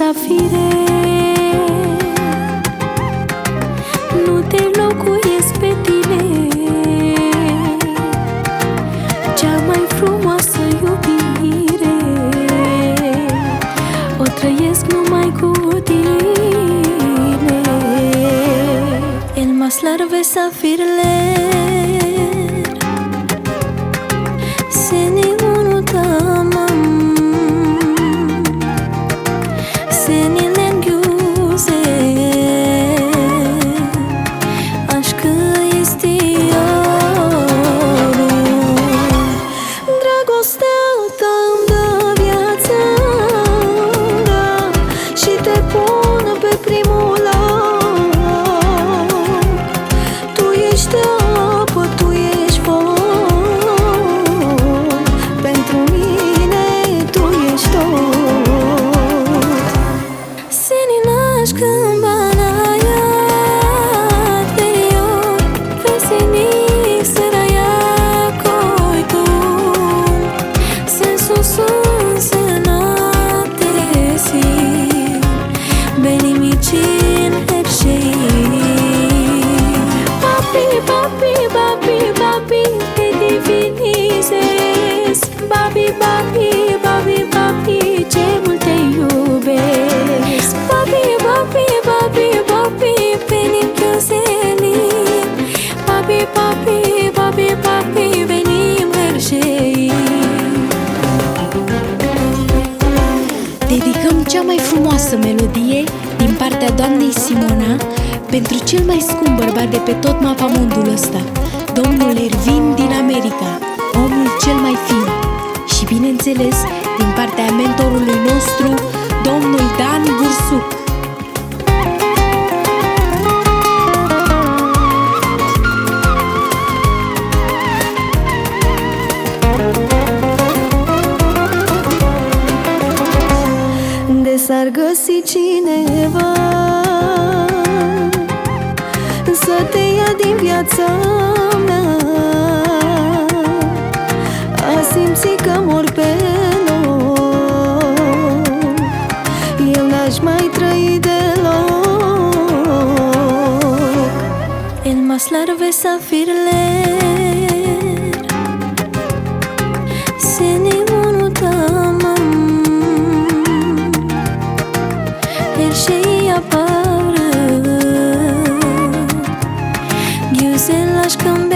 safire. Nu te locuiesc pe tine, cea mai frumoasă iubire o trăiesc numai cu tine. El más larve safirler seni unutamam, seninle güzel aşkı istiyorum. Dragostea ta îmi dă viața și te pun pe primul loc. Tu ești apă, tu ești foc, pentru mine tu ești tot. Senin aşkın bana hayat veriyor ve seni sıraya koydum. Sensizsin, sen adresin benim için her şey. Papi, papi, papi, papi, te divinizez. Papi, papi, papi, papi, ce mult te iubesc. Papi, papi, papi, papi, benim güzelim. Papi, papi, papi, papi, benim her şeyim. Dedicăm cea mai frumoasă melodie din partea doamnei Simona pentru cel mai scump bărbat de pe tot mapamondul ăsta, domnul Ervin din America, omul cel mai fin. Și bineînțeles, din partea mentorului nostru, domnul Dan Bursuc. De s-ar găsi cineva să te ia din viața mea, a simți că mor pe loc, eu n-aș mai trăi deloc. El más larve safirler seni unutamam, her şeyi yaparım, güzel aşkım